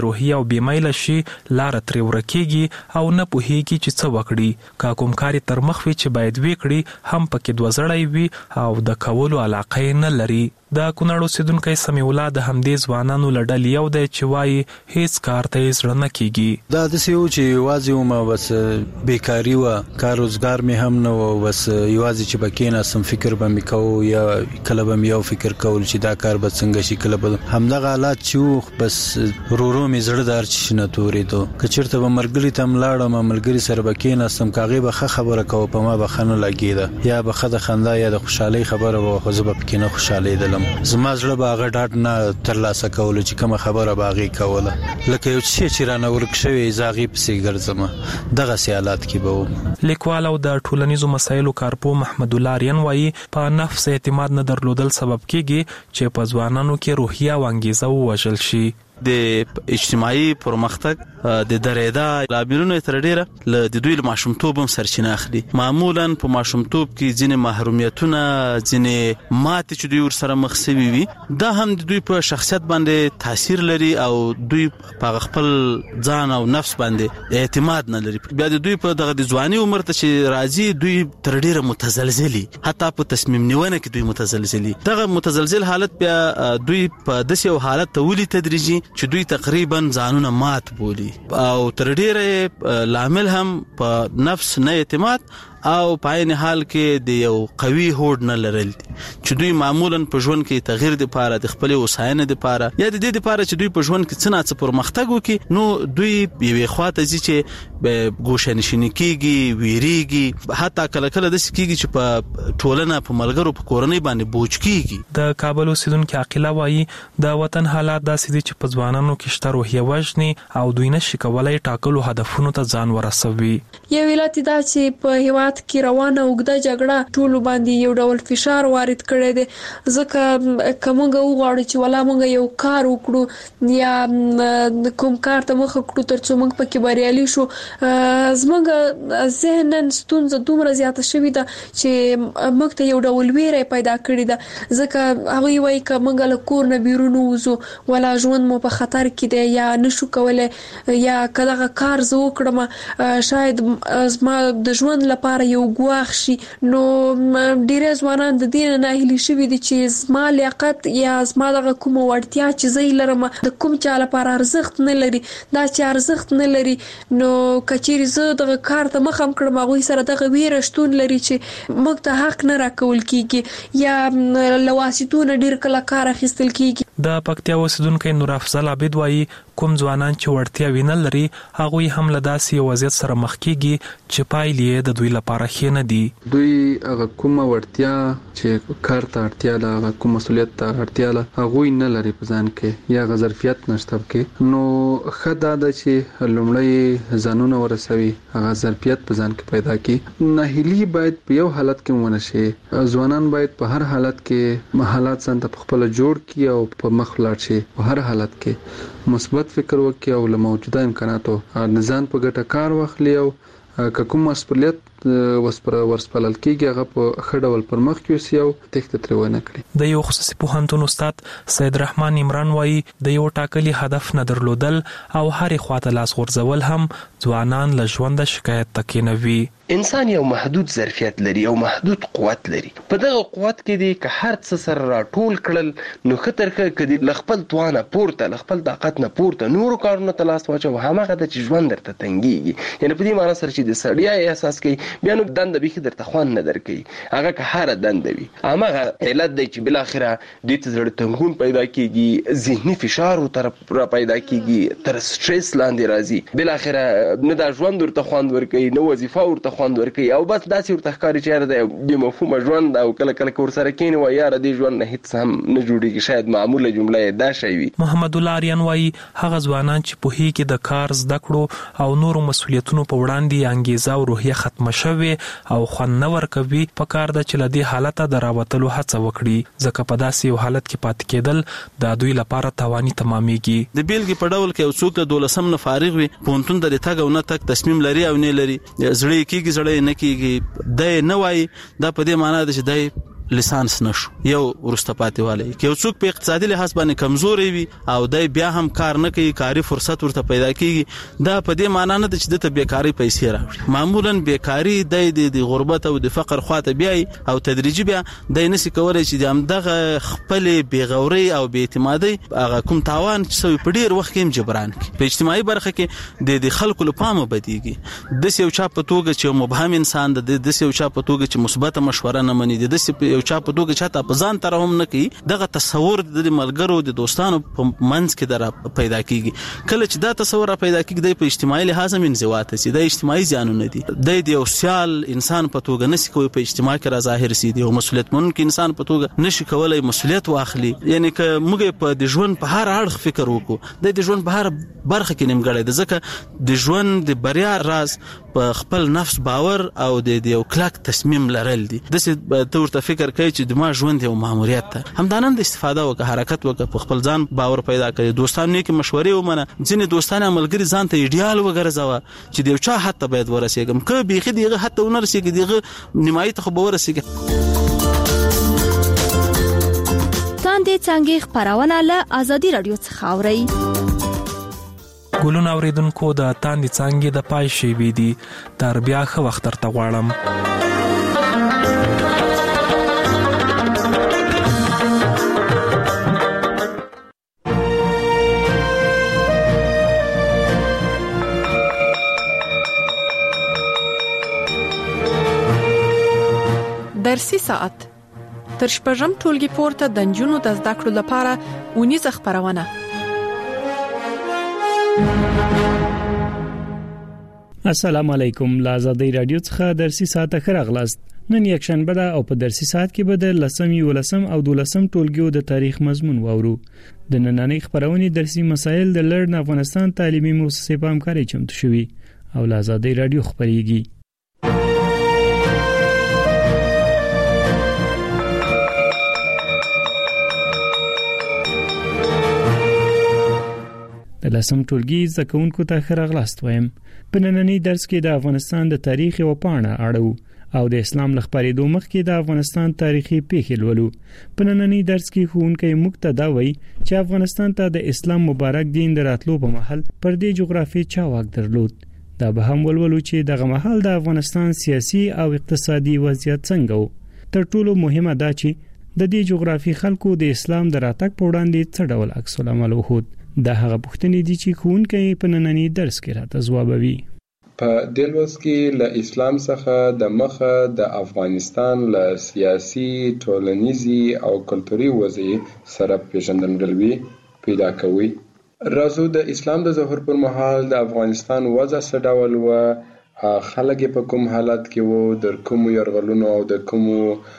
روحي او بیمیله شي لار ترې ورکیږي او نه پوهیږي چې څه وکړي. که کوم کار تر مخ وي چې باید وکړي هم پکې دوزړی وي او د کولو علاقه نه لري. د کونړ اوسیدونکی سمیع الله د همدې ځوانانو له ډلې یو دی چې وایي هیڅ کار ته یې زړه نه کیږي. دا داسې و چې یوازې وم بس بیکاري وه، کار روزګار مې هم نه و، بس یوازې چې به کېناستم فکر به مې کوو یا کله به مې یو فکر کول چې دا کار به څنګه شي، کله به همدغه حالات چې و بس ورو مې زړه د هر څه نه تورېدو. که چېرته به ملګري ته هم لاړم ملګري سره به کېناستم که هغې به ښه خبره کوه په ما به ښه نه لګېده، یا به ښه د خندا یا د خوشحالۍ خبره به خو زه به پکې نه خوشحالېدلم. زما زړه به هغه ډاډ نه ترلاسه کولو چې کومه خبره به هغې کوله، لکه یو څه چې رانه ورک شوی زه هغې پسې ګرځم. دغسې حالات کې به و. لیکوال او د ټولنیزو مسایلو کارپوه محمد الله آریان وایي په نفس اعتماد نه درلودل سبب کېږي چې په ځوانانو کې روحیه او انګیزه ووژل شي. د اجتماعي پرمختګ د درېدا لاملونو تر ډیره له د دوی ماشومتوب هم سرچینه اخلي. معمولا په ماشومتوب کې ځینې محرومیتونه، ځینې ماتې چې دوی ورسره مخ شوي وي، دا هم د دوی په شخصیت باندې تاثیر لري او دوی په خپل ځان او نفس باندې اعتماد نه لري. بیا د دوی په دغه د ځواني عمر ته چې راځي دوی تر ډیره متزلزلي، حتی په تصمیم نیونه کې دوی متزلزلي. دغه متزلزل حالت بیا دوی په داسې یو حالت ته ولي تدریجي چې دوی تقریبا ځانونه مات بولي او تر ډیره لامل هم په نفس نه اعتماد او په عین حال کې د یو قوي هوډ نه لرل چې دوی معمولا په ژوند کې تغییر د پاره د خپل وساینه د پاره یا د دې د پاره چې دوی په ژوند کې څه نه څه پرمختګ وکړي، نو دوی یوې خواته ځي چې به ګوښه‌نشیني کیږي، ویریږي، حتی کله کله داسې کیږي چې په ټولنه په ملګرو په کورنۍ باندې بوج کیږي. د کابل اوسیدونکي عقیله وایي د وطن حالات داسې دي چې په ځوانانو کې شته روحیه وژني او دوی نشي کولای ټاکلو هدفونو ته ځان ورسوي. یو علت دا چې په هیواد کې روانه اوږده جګړه ټولو باندې یو ډول فشار وارد کړی دی، ځکه که موږ وغواړو چې ولا موږ یو کار وکړو یا کوم کار ته مخه کړو تر څو موږ پکې بریالي شو، زموږ ذهناً ستونزه دومره زیاته شوې ده چې موږ ته یو ډول ویره پیدا کړې ده، ځکه هغوی وایي که موږ له کور نه بیرون ووځو ولا ژوند مو په خطر کې دی یا نشو کولی، یا که دغه کار زه وکړم شاید زما د ژوند لپاره یو ګواښ شي. نو ډېری ځوانان د دې نه ناهیلي شوي دي چې زما لیاقت یا زما دغه کومه وړتیا چې زه یې لرم د کوم چا لپاره ارزښت نه لري، دا چې ارزښت نه لري نو که چیرې زه دغه کار ته مخه کړم هغوی سره دغه ویره شتون لري چې موږ ته حق نه راکول کیږي یا له واسطو نه ډېر کله کار اخیستل کیږي. د پکتیا اوسیدونکی نور افضل عابد وایي کوم ځوانان چې وړتیاوې نه لري هغوی هم له داسې یو وضعیت سره مخ کیږي چې پایلې یې د دوی لپاره ښې نه دي. دوی هغه کومه وړتیا چې کار ته اړتیا ده، هغه کوم مسؤلیت ته اړتیا ده هغوی نه لري په ځان کې یا هغه ظرفیت نشته پکې. نو ښه دا ده چې لومړی ځانونه ورسوي، هغه ظرفیت په ځان کې پیدا کړي. ناهیلي باید په یو حالت کې ونه شي، ځوانان باید په هر حالت کې حالات ځان ته خپل جوړ کړي او په مخ لاړ شي. په هر حالت کې مثبت فکر وکړي او له موجوده امکاناتو ځان په ګټه کار واخلي او که کوم مسؤلیت ورسپارل کېږي هغه په ښه ډول پر مخ یوسي او تېښته ترې ونه کړي. د یو خصوصي پوهنتون استاد سید رحمان عمران وایي د یو ټاکلي هدف نه درلودل او هرې خواته لاس غورځول هم ځوانان له ژونده شکایت ته کېنوي. انسان یو محدود ظرفیت لري او محدود قوت لري. په دغه قوت کې دی که هر څه سره راټول کړل نو ښه تر ښه که دی له خپل توانه پورته له خپل طاقت نه پورته نورو کارونو ته لاس واچو، هماغه ده چې ژوند درته تنګېږي. یعنې په دې معنی سره چې د ستړیا احساس کوي بیا نو دنده بیخي درته خوند نه درکوي، هغه که هره دنده وي. هماغه علت دی چې بالاخره دوی ته زړه تنګون پیدا کېږي، ذهني فشار ورته را پیدا کېږي، تر سټرس لاندې راځي، بالاخره نه دا ژوند ورته خوند ورکوي نه وظیفه ورته خوند ورکوي او بس داسې ورته ښکاري چې یاره د بې مفهومه ژوند او کله کله که ورسره کېني وایي یاره دې ژوند نه هېڅ هم نه جوړېږي. شاید معموله جمله یې دا شی وي. محمد الله آریان وایي هغه ځوانان چې پوهېږي د کار زده کړو او نورو مسؤلیتونو په وړاندې انګیزه او روحیه ختمه شوې او خوند نه ورکوي، پکار ده چې له دې حالته د راوتلو هڅه وکړي، ځکه په داسې یو حالت کې پاتې کېدل د دوی لپاره تاواني تمامېږي. د بیلګې په ډول کې یو څوک د 12 نه فارغ وي، پوهنتون ته د تګ او نه تګ تصمیم لري او نه لري، زړه یې کېږي زړه یې نه کېږي، دی نه وایي، دا په دې معنا ده چې دی لیسانس نشو یو ورسته پاتې والی کې یو څوک په اقتصادي لحاظ باندې کمزوري وي او دای بیا هم کار نه کوي کاري فرصت ورته پیدا کیږي دا په دې معنی نه ده چې د بیکاری پیسې راوړي معمولا بیکاری د غربت او د فقر خواته بیاي او تدریجي بیا د نسی کولای چې دغه خپل بیغوري او بې اعتمادي هغه کوم تاوان چې په ډیر وخت کې جبران کی په اجتماعي برخه کې د خلکو لپاره بدیږي د یو چا په توګه چې مبهم انسان د یو چا په توګه چې مثبت مشوره نه مني د یو چا په توګه چې تا په ځان ترهم نه کوي دغه تصور د ملګرو د دوستانو په منځ کې در پیدا کیږي کله چې دا تصور پیدا کیږي د اجتماعي لحاظ من زوات سي د اجتماعي زیانونه دي د یو سیال انسان په توګه نشي کوي په اجتماع کې را ظاهر سي دی او مسؤلیت منونکي انسان په توګه نشي کولای مسؤلیت واخلي یعنی که موږ په د ژوند په هر اړخ فکر وکړو د ژوند په هر برخه کې نیمګړی د ځکه د ژوند د بریا راز په خپل نفس باور او د یو کلک تصمیم لرل دي د څه ورته فکر کوي چې د ما ژوند یو ماموریت ده همدانند استفاده وکړه حرکت وکړه په خپل ځان باور پیدا کړي دوستانو کې مشورې ومنه ځینې دوستان عملګری ځان ته ایډیال وګرځوه چې د یو چا حتی باید ورسېږم که بیخي دیغه حتی ونرسېږي دیغه نیمایي ته خو به ورسېږي تاندې څنګه خبرونه له ازادي رادیو څخه اورئ ګلون اوریدونکو د تاندې څنګه د پای شی وی دي تر بیا خو وخت تر غواړم درسي ساعت تر شپږم ټولګي پورته د نجونو د زده کړو لپاره ونیزه خبرونه السلام علیکم لازادی رادیو څخه درسي ساعت خرغلاست نن یک شنبه ده او په درسي ساعت کې به د لسم او 12 ټولګیو د تاریخ مضمون واورو د نننۍ خبرونې درسي مسایل د لړن افغانستان تعلیمي مؤسسې په همکارۍ چمتو شوي او لازادی رادیو خبريږي د لسم ټولګي زکونکو ته خرغلاست وایم په نننۍ درس کې د افغانستان د تاریخ او پاڼه اړو او د اسلام لخبرې دوه مخ کې د افغانستان تاریخي پیښې ولولو په نننۍ درس کې ښوونکی مقتدا وایي چې افغانستان ته د اسلام مبارک دین دراتلو په محل پر دې جغرافي چاواک درلود دا به هم ولولو چې دغه محل د افغانستان سیاسي او اقتصادي وضعیت څنګه و تر ټولو مهمه دا چې د دې جغرافي خلکو د اسلام دراتک په وړاندې څه ډول عکس العمل وخت دا هغه پوښتنې دي چې ښوونکی په نننۍ درس کې راته ځوابوي په دلوس کې له اسلام څخه د مخه د افغانستان له سیاسي ټولنیزي او کلتوري وضعیت سره پیژندګلوي پیدا کوي راځو د اسلام د ظهور پر مهال د افغانستان وضع څه ډول و خلک په کوم حالت کې وو د کوم يرغلونو او د کوم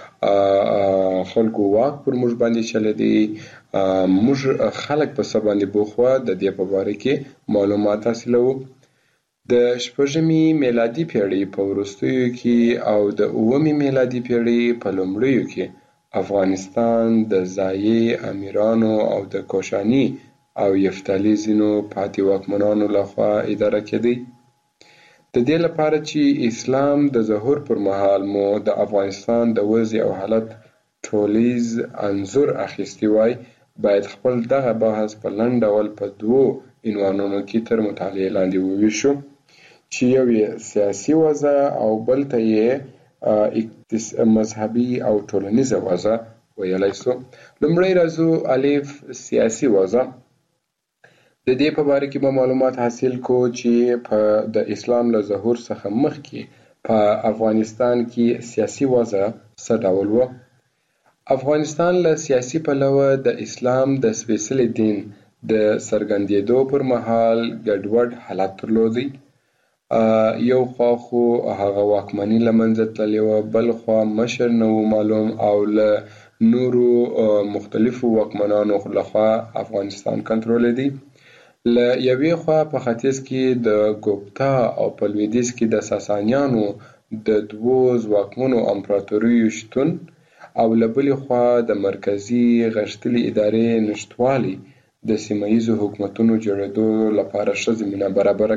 خلکو واک پر موږ باندې چل دي موږ خلک په سبا باندې بوخوا د دې په اړه کې معلومات حاصلو د شپږمې میلادي پیړۍ په وروستیو کې او د اوومې میلادي پیړۍ په لومړیو کې افغانستان د ځایي امیرانو او د کوشاني او یفتالیزینو پاتې واکمنانو لخوا اداره کېدی د دې لپاره چې اسلام د ظهور پر مهال مو د افغانستان د وضع او حالت ټولیز انظر اخیستی وای باید خپل دغه بحث په لنډ ډول په دوو عنوانونو کې تر مطالعې لاندې وویشو چې یو سیاسي وضع او بل ته یې مذهبي او ټولنیزه وضع ویلای شو لومړی راځو الف سیاسي وضع د دې په اړه کې به معلومات حاصل کو چې په د اسلام له ظهور څخه مخکې په افغانستان کې سیاسي وضع څه ډول و افغانستان له سیاسي پلوه د اسلام د سپېڅلي دین د څرګندېدو پر مهال ګډوډ حالت درلودی یو خوا خو هغه واکمني لمنځه تللې و بل خوا مشر نه معلوم او له نورو مختلفو واکمنانو لخوا افغانستان کنټرول دی له یوې خوا په ختیځ کې د ګوپتا او په لویدیځ کې د ساسانیانو د دوو ځواکمنو امپراتوریو شتون او له بلې خوا د مرکزي غښتلې ادارې نشتوالي د سیمه ییزو حکومتونو جوړېدو لپاره ښه زمینه برابره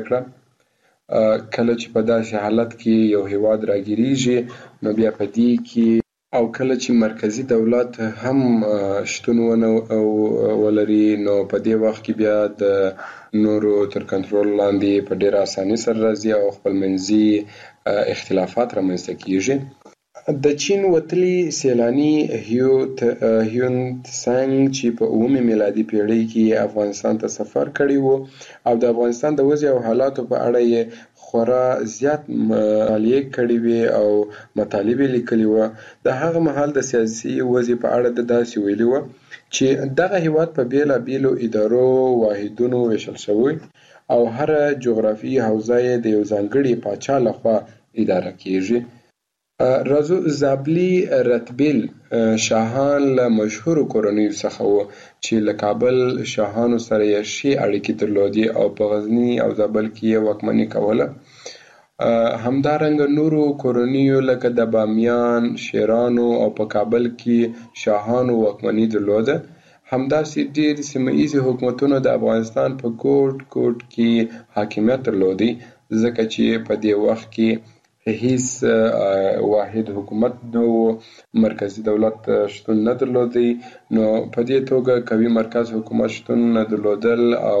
کړه کله چې په داسې حالت کې یو هیواد راګیریږي نو بیا په دې کې او کله چې مرکزی دولت هم شتون ولري نو په دې وخت کې بیا د نورو تر کنټرول لاندې په ډېر اساني سره راځي او خپلمنځي اختلافات رامنځته کیږي. د چین وتلی سیلانی هیون تسانګ چې په 9 میلادي پیړۍ کې افغانستان ته سفر کړی وو او د افغانستان د وضع او حالاتو په اړه یې خورا زیات مطالعه کړې وي او مطالب لیکلي وو. د هغه مهال د سیاسي وضع په اړه د داسې ویلي وو چې دغه هیواد په بیلابیلو ادارو واحدونو ویشل شوی او هر جغرافیایي حوزه یې د یو ځانګړي پاچا لخوا اداره کیږي. رازو زابلی رتبیل شاهان له مشهورو کورنیو څخه وو چې له کابل شاهانو سره یې ښې اړیکې درلودې او په غزني او زابل کې یې واکمني کوله. همدارنګه نورو کورنیو لکه د بامیان، شیرانو او په کابل کې شاهانو واکمني درلوده. همداسې ډېر سیمه ایزې حکومتونو د افغانستان په ګوټ کې حاکمیت درلودی ځکه چې په دې وخت کې هیڅ واحد حکومت نو مرکزی دولت شتون نه درلودی نو په دې توګه قوي مرکز حکومت شتون نه درلودل او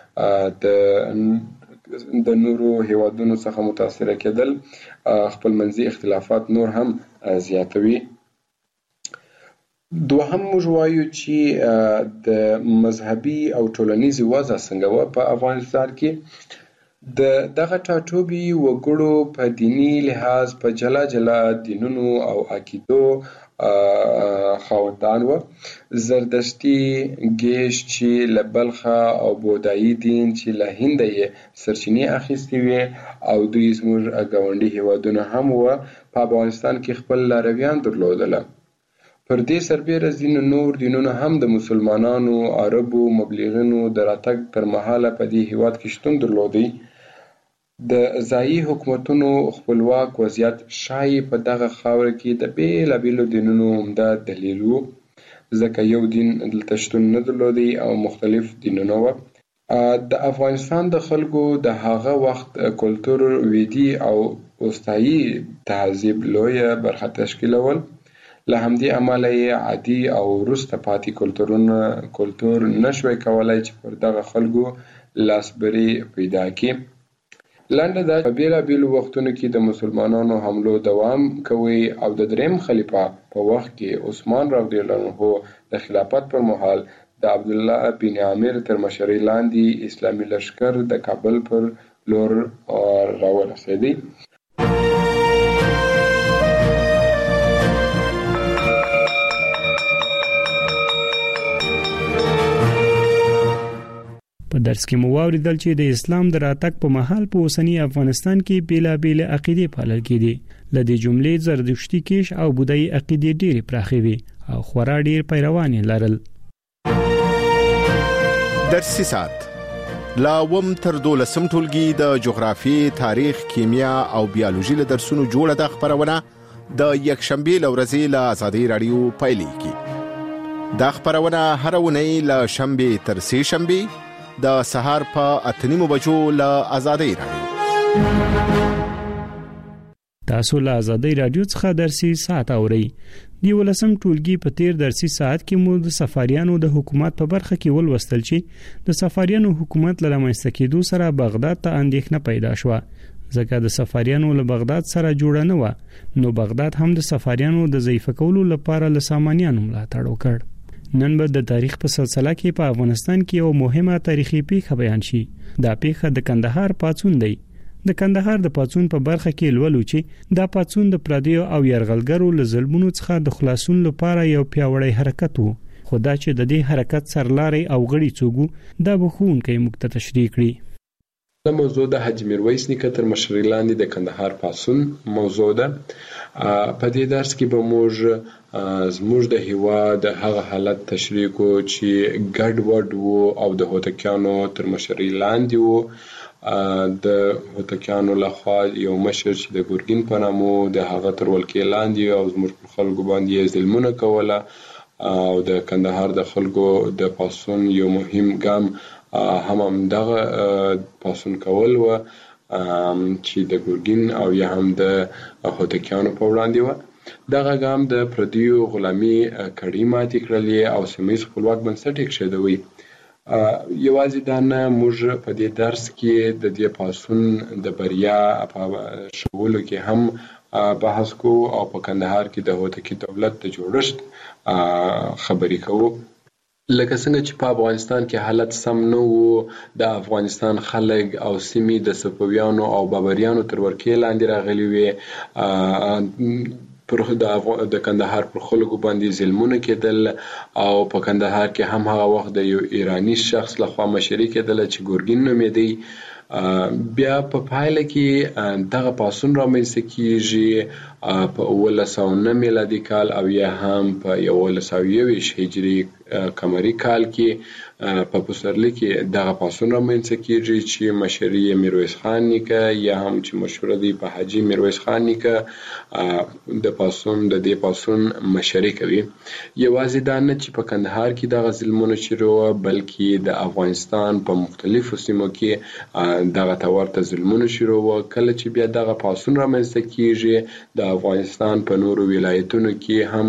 د نورو هیوادونو څخه متاثر کېدل خپلمنځي اختلافات نور هم زیاتوي. دوهم موږ وایو چې د مذهبي او ټولنیزي وضع څنګه و په افغانستان کې. دغه ټاټوبي وګړو په دینی لحاظ په جلا جلا دینونو او عقیدو خاوندان و. زردشتي، ګیش چې له بلخه او بودایي دین چې له هند یې سرچینې اخیستې وې او دوی زموږ ګاونډي هیوادونه هم و په افغانستان کې خپل لارویان درلودله. پر دې سربیره ځینو نور دینونه هم د مسلمانانو، عربو، مبلغینو د راتګ تر مهاله په دې هیواد کې شتون درلودی. د ځایي حکومتونو خپلواک وضعیت ښایي په دغه خاوره کې د بیلابیلو دینونو عمده دلیل و ځکه یو دین دلته شتون نه درلودی او مختلف دینونه و. د افغانستان د خلکو د هغه وخت کلتور ویدي او اوستایي تهذیب لویه برخه تشکیلول. له همدې امله یې عادي او وروسته پاتې کلتور نشوی کولای چې پر دغه خلکو لاسبري پیدا کړي. لنډه دا په بیلابیلو وختونو کې د مسلمانانو حملو دوام کوي او د دریم خلیفه په وخت کې عثمان رضی الله عنه د خلافت پر مهال د عبدالله بن عامر تر مشرۍ لاندې اسلامي لښکر د کابل پر لور راورسېدی. په درس کې مو واوریدل چې د اسلام د راتګ په مهال په اوسنی افغانستان کې بیلابیل عقیدې پالل کېدې. ل دې جملې زردشتي، کیش او بودایي عقیدې ډېرې پراخې وي او خورا ډېر پیروان یې لرل. درسي ساعت لا وم تر 12 ټولګي د جغرافیې، تاریخ، کیمیا او بیولوژي له درسونو جوړه د خبرونه د یکشنبه لورځي له آزادۍ رادیو پایلې کی. دا خبرونه هر ونی له شنبه تر سه شنبه د سهار په 8:30 بجو له آزادۍ رادیو. تاسو له آزادۍ رادیو څخه درسي ساعت اورئ. دی ولسم ټولګي په تیر درسي ساعت کې مو د سفاریانو د حکومت په برخه کې ولوستل چې د سفاریانو حکومت له رامنځته کېدو سره بغداد ته اندېښنه پیدا شوه ځکه د سفاریانو له بغداد سره جوړه نه و نو بغداد هم د سفاریانو د ضعیف کولو لپاره له سامانیانو ملاتړ وکړ. نن به د تاریخ په سلسله کې په افغانستان کې یو مهمه تاریخي پیښه بیان شي. دا پیښه د کندهار پاڅون دی. د کندهار د پاڅون په برخه کې لولو چې دا پاڅون د پردیو او یرغلګرو له ظلمونو څخه د خلاصون لپاره یو پیاوړی حرکت وو. خدا چې د دې حرکت سرلاري او غړي څوګو دا بخون کې مخ ته تشریح کړي. د موضوع د حاجی میرویس نیکه تر مشرۍ لاندې د کندهار پاڅون موضوع ده. په دې درس کې به موږ زموږ د هیواد هغه حالت تشریح کو چې ګډ وډ وو او د هوتکیانو تر مشرۍ لاندې وو. د هوتکیانو لخوا یو مشر چې د ګورګین په نامه د هغه تر ولکې لاندې او زموږ خلکو باندې ظلمونه کوله او د کندهار د خلکو د پاڅون یو مهم ګام هم دغه پاڅون کول و چې د ګورګین او یا هم د هوتکیانو په وړاندې و. دغه ګام د پردیو غلامي کړۍ ماتې کړلې او سیمه ییز خپلواک بنسټ یې کېښودوی. یوازې دا نه، موږ په دې درس کې د دې پاڅون د بریا په ښودلو کې هم بحث کوو او په کندهار کې د هوتکي دولت د جوړښت خبرې کوو. لکه څنګه چې په افغانستان کې حالت سم نه وو، د افغانستان خلک او سیمې د صفویانو او بابریانو تر ورکې لاندې راغلي وې. د کندهار پر خلکو باندې ظلمونه کېدل او په کندهار کې هم هغه وخت د یو ایرانی شخص لخوا مشري کېدله چې ګورګین نومېدی. بیا په پایله کې دغه پاڅون رامنځته کیږي په 1909 میلادي کال او یا هم په 1921 هجري قمري کال کې په پسرلي کې دغه پاڅون رامنځته کیږي چې مشري یې میرویس خان نیکه یا هم چې مشهور دی په حاجي میرویس خان نیکه د دې پاڅون مشري کوي. یوازې دا نه چې په کندهار کې دغه ظلمونه شروع وه، بلکې د افغانستان په مختلفو سیمو کې دغه ته ورته ظلمونه شروع وه. کله چې بیا دغه پاڅون رامنځته کیږي، د افغانستان په نورو ولایتونو کې هم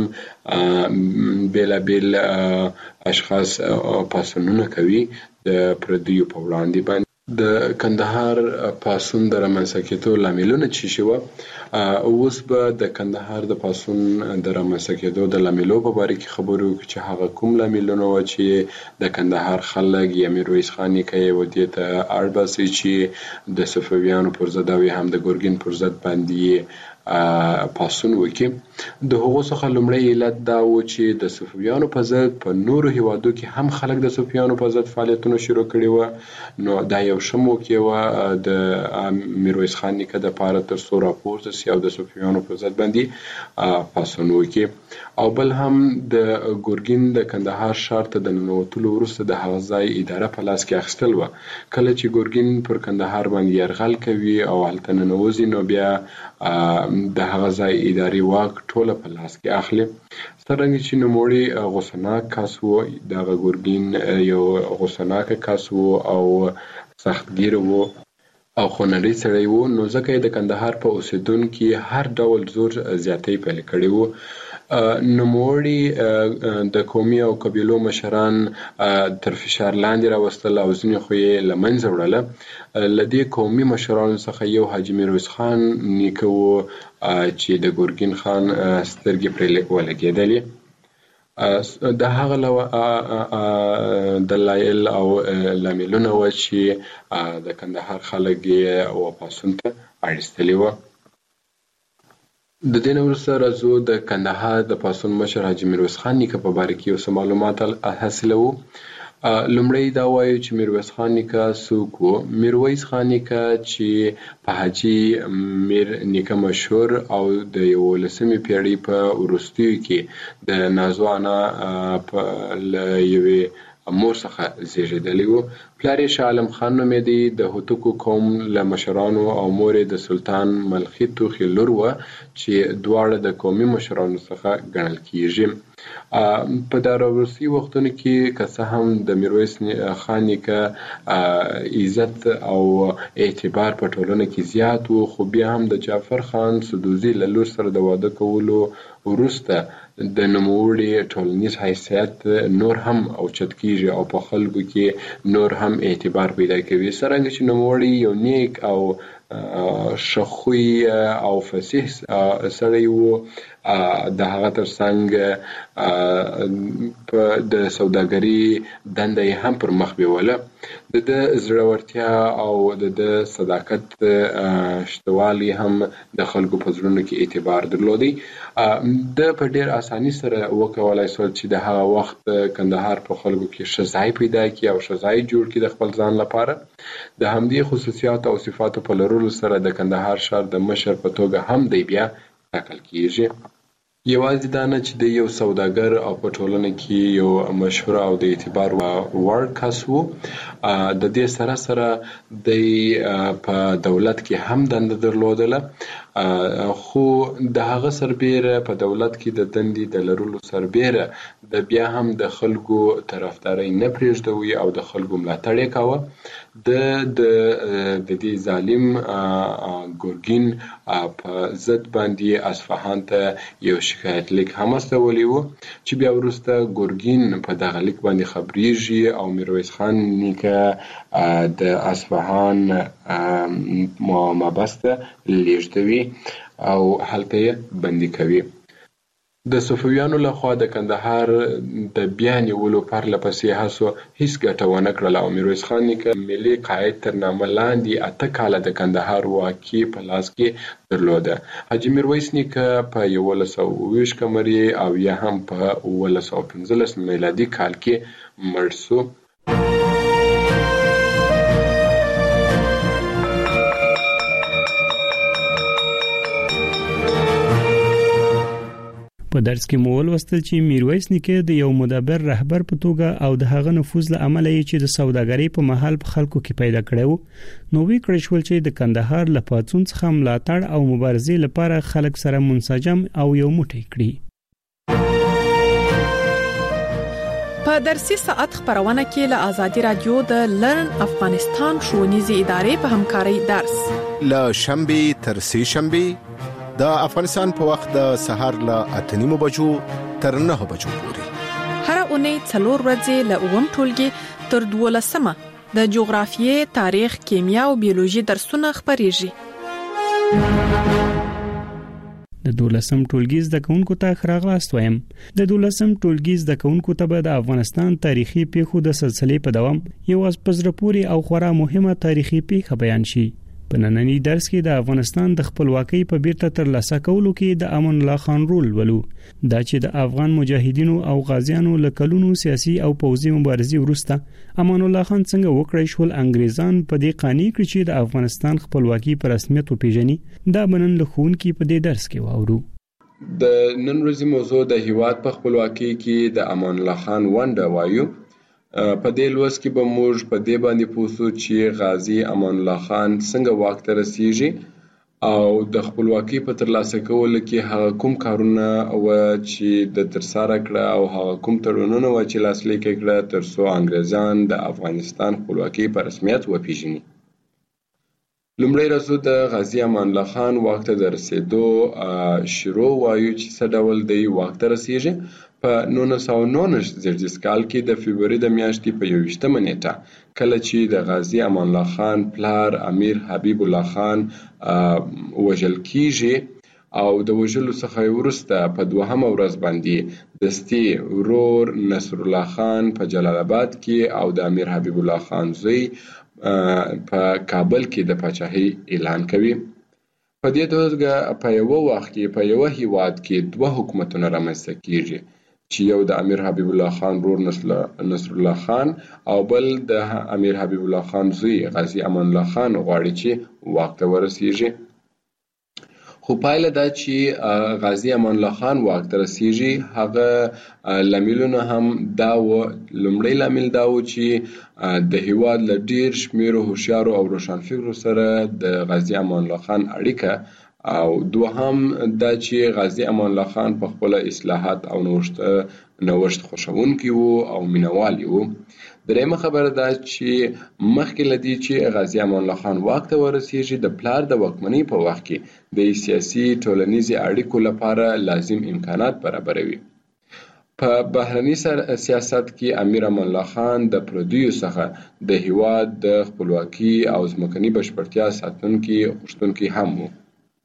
بیلابیل اشخاص پاڅونونه کوي د پردیو په وړاندې باندې. د کندهار پاڅون د رامنځته کېدو لاملونه څه شي وه؟ اوس به د کندهار د پاڅون د رامنځته کېدو د لاملو په باره کې خبرې وکړو چې هغه کوم لاملونه وه چې د کندهار خلک یا میرویس خان نیکه یې ودې ته اړ باسي چې د صفویانو پر ضد او هم د ګورګین پر ضد باندې پاڅون وکړي. د هغو څخه لومړی علت دا و چې د صفویانو په ضد په نورو هیوادو کې هم خلک د صفویانو په ضد فعالیتونه شروع کړي وه. نو دا یو ښه موقع وه د میرویس خان نیکه دپاره تر څو راپورته سي او د صفویانو په ضد باندې پاڅون وکړي. او بل هم د ګورګین د کندهار ښار ته د ننوتلو وروسته د هغه ځای اداره په لاس کې اخیستل وه. کله چې ګورګین پر کندهار باندې یرغل کوي او هلته ننوځي، نو بیا د هغه ځای اداري واک ټوله په لاس کې اخلي. څرنګه چې نوموړی غصناک کس و، دغه ګورګین یو غصناک کس و او سختګیر و او خونړی سړی و، نو ځکه یې د کندهار په اوسېدونکي هر ډول زور زیاتی پیل کړی و. نوموړي د قومي او قبیلو مشران تر فشار لاندې راوستل او ځینې خو یې له منځه وړله. له دې قومي مشرانو څخه یو حاجي میرویس خان نیکه و چې د ګورګین خان سترګې پرې ولګېدلې. د هغه دلایل او لاملونه وه چې د کندهار خلک یې پاڅون ته اړ ایستلي وه. د دې نه وروسته راځو د کندهار د پاڅون مشر حاجي میرویس خان نیکه په باره کې یو څه معلومات حاصلوو. لومړی دا وایو چې میرویس خان نیکه څوک و. میرویس خان نیکه چې په حاجي میر نیکه مشهور او د 11مې پیړۍ په وروستیو کې د نازو انا له یوې مور څخه زیږېدلی و. پلار یې شاه عالم خان نومېدی، د هوتکو قوم له مشرانو او مور یې د سلطان ملخي توخي لور وه چې دواړه د قومي مشرانو څخه ګڼل کیږي. په دا وروستي وختونو کې که څه هم د میرویس خان نیکه عزت او اعتبار په ټولنه کې زیات و، خو بیا هم د جعفر خان سدوزي له لور سره د واده کولو وروسته د نوموړي ټولنیز حیثیت نور هم اوچت کیږي او په خلکو کې نور هم اعتبار پیدا کوي. څرنګه چې نوموړي یو نیک او ښه خوی او فصیح سړی و، د هغه ترڅنګ د سوداګرۍ دنده یې هم پر مخ بیوله. د زړورتیا او د صداقت شتوالی هم د خلکو په زړونو کې اعتبار درلودی. د په ډیر اساني سره وکولای شول چې د هغه وخت کندهار په خلکو کې ښه ځای پیدا کړي او ښه ځای جوړ کړي د خپل ځان لپاره. د همدې خصوصیات او صفاتو په لرلو سره د کندهار ښار د مشر په توګه هم دی بیا ټاکل کیږي. یوازې دا نه چې د یو سوداګر او په ټولنه کې یو مشهور او د اعتبار وړ کس و، د دې سره سره د په دولت کې هم دنده درلودله. خو د هغه سربېره په دولت کې د دندې د لرلو سربېره د بیا هم د خلکو طرفداري نه پرېږدوي او د خلکو ملاتړ یې کاوه. د دې ظالم ګورګین په ضد باندې اصفهان ته یو شکایت لیک هم استولی و چې بیا وروسته ګورګین په دغه لیک باندې خبرېږي او میرویس خان نیکه د اصفهان محبس ته لیږدوي او هلته یې بندي کوي. د صفویانو لخوا د کندهار د بیا نیولو پرله پسې هڅو هیڅ ګټه ونه کړله او میرویس خان نیکه ملي قاید تر نامه لاندې 8 کاله د کندهار واکي په لاس کې درلوده. حاجي میرویس نیکه په 1120 قمري او یا هم په 1915 میلادي کال کې مړ شو. په درس کې مو ولوستل چې میرویس نیکه د یو مدبر رهبر په توګه او د هغه نفوذ له امله چې د سوداګرۍ په محل په خلکو کې پیدا کړو، نو وی کړی شول چې د کندهار له پاتون څخه ملاتړ او مبارزې لپاره خلک سره منسجم او یو موټی کړي. په درسي ساعت خبرونه کې له آزادي رادیو د لرن افغانستان ښوونیزې ادارې په همکارۍ درس له شنبه تر سه شنبه د افغانستان په وخت د سهار له 8:30 بجو تر 9 بجو پورې هر اونۍ 4 ورځې له 9 ټولګي تر 12 د جغرافیې، تاریخ، کیمیا او بیولوژي درسونه خبريږي. د 12م ټولګي زده کوونکو ته خراغلاست وایم. د 12م ټولګي زده کوونکو ته به د افغانستان تاریخي پیښو د سلسلې په دوام یو پزره پوری او خورا مهمه تاریخي پیښه بیان شي. په نننی درس کې د افغانستان د خپلواکۍ په بیرته ترلاسه کولو کې د امان الله خان رول ولو، دا چې د افغان مجاهدینو او غازیانو له کلونو سیاسي او پوځي مبارزې وروسته امان الله خان څنګه وکړی شول انګریزان په دې قانع کړ چې د افغانستان خپلواکي په رسمیت وپیژني. دا بنن له ښوونکي په دې درس کې واورو. د نن ورځې موضوع د هیواد په خپلواکۍ کې د امان الله خان ونډه وایو. په دې لوست کې به موږ په دې باندې پوښتو چې غازی امان الله خان څنګه واک ته رسیږي او د خپلواکۍ په ترلاسه کولو کې هغه کوم کارونه او چې د ترسره کړه او هغه کوم تړونونه و چې لاسلیک کړه تر څو انګریزان د افغانستان خپلواکۍ په رسمیت وپیژني. لومړی راځو د غازی امان الله خان واک ته د رسیدو شروع وایو چې څه ډول دی واک ته رسیږي. په 1919 زیږدیز کال کې د فبروري د میاشتې په 21مه نیټه کله چې د غازی امان الله خان پلار امیر حبیب الله خان وژل کیږي او د وژلو څخه وروسته په 2مه ورځ باندې دستي ورور نصر الله خان په جلال آباد کې او د امیر حبیب الله خان زوی په کابل کې د پاچاهۍ اعلان کوي. په دې توګه په یو وخت کې په یو هیواد کې دوه حکومتونه رامنځته کیږي چې یو د امیر حبیب الله خان رور نصر الله خان او بل د امیر حبیب الله خان زوی غازی امان الله خان غواړي چې واک ته ورسیږي. خو پایله دا چې غازی امان الله خان واک ته رسیږي هغه لاملونه هم دا و. لومړی لامل دا و چې د هیواد له ډیر شمېرو هوښیارو او روښانفکرو سره د غازی امان الله خان اړیکه او دوهم دا چې غازی امان الله خان په خپل اصلاحات او نوښت خوښونکی وو او مینوال وو. درېمه خبره دا چې مخکې لدی چې غازی امان الله خان واک ته ورسیږي د پلار د واکمنۍ په وخت کې د سیاسي ټولنیزي اړیکو لپاره لازم امکانات برابروي. په بهرني سیاست کې امیر امان الله خان د پردیو څخه د هیواد د خپلواکۍ او ځمکني بشپړتیا ساتونکي غوښتونکي هم وو.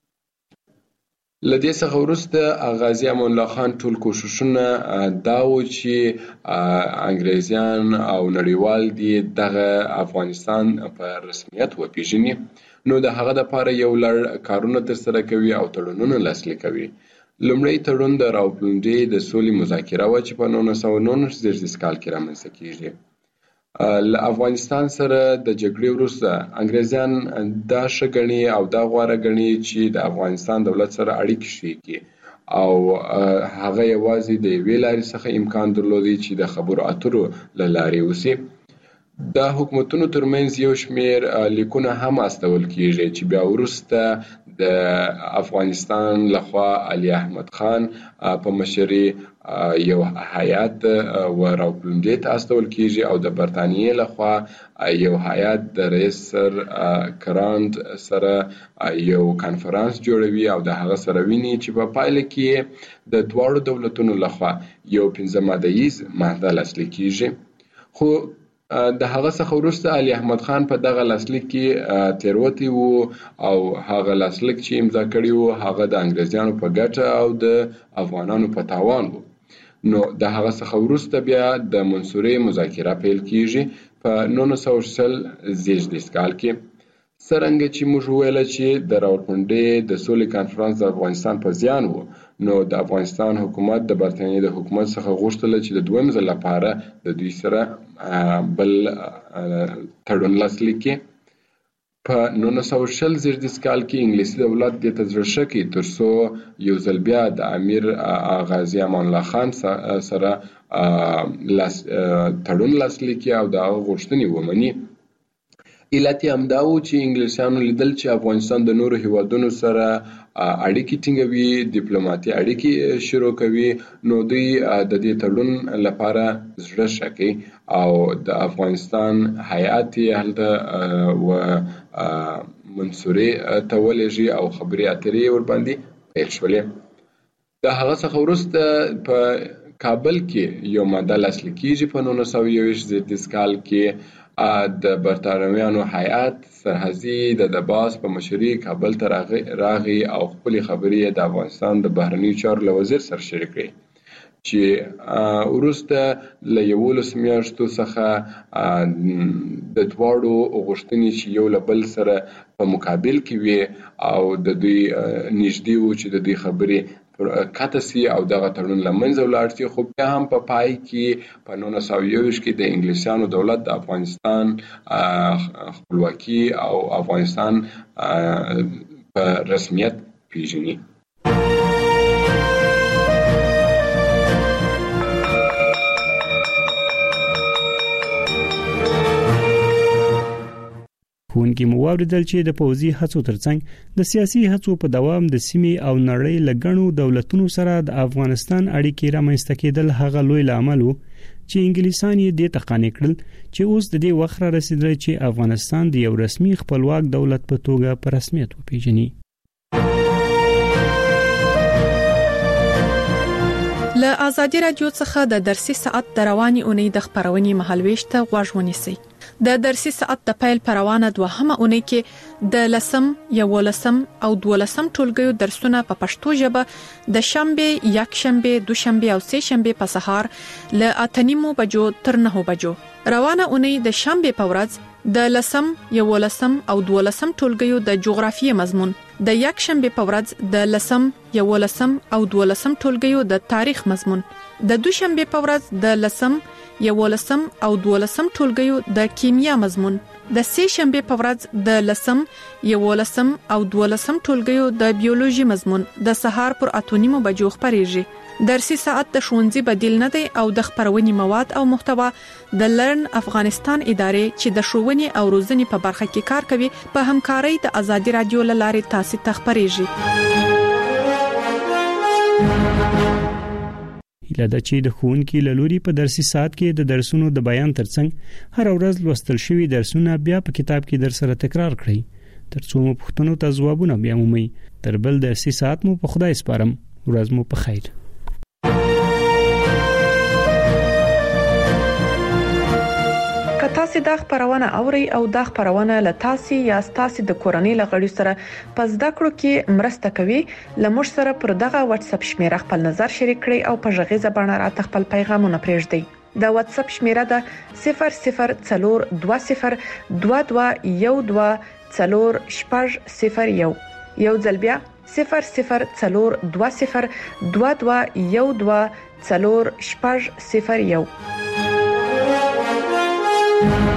لدې څخه وروسته غازی امان الله خان ټول کوششونه دا و چې انګریزان او نړیوال دي دغه افغانستان په رسمیت وپیژني. نو د هغه لپاره یو لړ کارونه ترسره کوي او تړونونه لاسلیک کوي. لومړی تړون د راوپلنډۍ د سولې مذاکره و چې په 1919 زیږدیز کال کې رامنځته کیږي. له افغانستان سره د جګړې وروسته انګریزان دا ښه ګڼي او دا غوره ګڼي چې د افغانستان دولت سره اړیکې ښې کړي او هغه یوازې د یوې لارې څخه امکان درلودی چې د خبرو اترو له لارې وسي. د حکومتونو ترمنځ یو شمیر لیکونه هم استول کیږي چې بیا وروسته د افغانستان لخوا علي احمد خان په مشرۍ یو هیئات وراوپلوندې ته استول کیږي او د برتانیې لخوا یو هیئات د رئیس سر کرانت سره یو کانفرنس جوړوي او د هغه سره ویني چې په پایله کې د دواړو دولتونو لخوا یو 15 مادهیز ماده لاسلیک کیږي. خو د هغه څخه وروسته علي احمد خان په دغه لاسلیک کې تیروتی وو او هغه لاسلیک چې امضا کړی وو هغه د انګریزانو په ګټه او د افغانانو په تاوان وو. نو د هغه څخه وروسته بیا د منصورې مذاکره پیل کیږي په 1940 زیږدیز کال کې. څرنګه چې موږ ویل چې د راولپنډۍ د سولې کانفرنس د افغانستان په زیان وو، نو د افغانستان حکومت د برتانیې د حکومت څخه غوښتل چې د دویم ځل لپاره د دوی سره بل تړون لاسلیک کړي. په 1940 زیږدیز کال کې انګلیسي دولت دې ته زړه ښه کړي ترڅو یو ځل بیا د امیر غازي امان الله خان سره تړون لاسلیک کړي او د هغه غوښتنې ومني. علت یې همدا و چې انګلیسیانو لیدل چې افغانستان د نورو هیوادونو سره اړیکې ټینګوي، ډیپلوماټي اړیکې شروع کوي، نو دوی د دې تړون لپاره زړه ښه کوي او د افغانستان هیئات یې هلته و منصورې ته ولېږي او خبرې اترې ورباندې پیل شولې. د هغه څخه وروسته په کابل کې یو ماده لاسلیک کیږي په 1921 زیږدیز کال کې. د برتانویانو هیئات سرحدي د دباس په مشرۍ کابل ته راغی او خپلې خبرې د افغانستان د بهرنیو چارو له وزیر سره شریک کړې چې وروسته له 11 میاشتو څخه د دواړو غوښتنې چې یو له بل سره په مقابل کې وي او د دوی نږدې وو چې د دوی خبرې کته سي او دغه تړون له منځه ولاړ سي. خو بیا هم په پای کې په 1921 کې د انګلیسیانو دولت د افغانستان خپلواکي او افغانستان په رسمیت پیژني. ښوونکي مو واوریدل چې د پوځي هڅو ترڅنګ د سیاسي هڅو په دوام د سیمې او نړۍ له ګڼو دولتونو سره د افغانستان اړیکې رامنځته کېدل هغه لوی لامل و چې انګلیسان یې د تقانې کړل چې اوس د دې وخت را رسیدلی چې افغانستان د یو رسمي خپلواک دولت په توګه په رسمیت وپیژني. له آزادي رادیو څخه د درسي ساعت د رواني اونۍ د خبرونې مهالويش ته غوږ ونیسئ. د درسي ساعت د پیل پروانه دوهمه اونۍ کې د 11 او 12 ټولګیو درسونه په پښتو ژبه د شنبه، یکشنبه، دوشنبه او سه شنبه په سهار له 8:30 بجو تر 9 بجو. روانه اونۍ د شنبه په ورځ د 11 او 12 ټولګیو د جغرافیې مضمون، د یکشنبه په ورځ د 11 او 12 ټولګیو د تاریخ مضمون، د دوشنبه په ورځ د 11 او 12 ټولګیو د کیمیا مضمون، د سه شنبه په ورځ د 11 او 12 ټولګیو د بیولوژي مضمون د سهار پر 8:30 بجو خبريږي. درسي ساعت د ښوونځي بدیل نه دی او د خبرونې مواد او محتوا د لرن افغانستان ادارې چې د ښوونې او روزنې په برخه کې کار کوي په همکارۍ د آزادي رادیو لارې تاسو ته خبريږي. هیله ده چې د ښوونکي له لوري په درسي ساعت کې د درسونو د بیان ترڅنګ هر ورځ لوستل شوي درسونه بیا په کتاب کې در سره تکرار کړئ ترڅو مو پوښتنو ته ځوابونه بیا مومئ. تر بل درسي ساعت مو په خدای سپارم. ورځ مو په خیر. تاسو دا خبرونه اوري او دا خبرونه له تاسو یا تاسو د کورنۍ لغړی سره پس د کړو کې مرسته کوي. لمر سره پر دغه واتس اپ شمیره خپل نظر شریک کړئ او په ژغې زبانه راته خپل پیغامونه پرېږدئ. د واتس اپ شمیره ده 002022124001. یو ځل بیا 002022124001.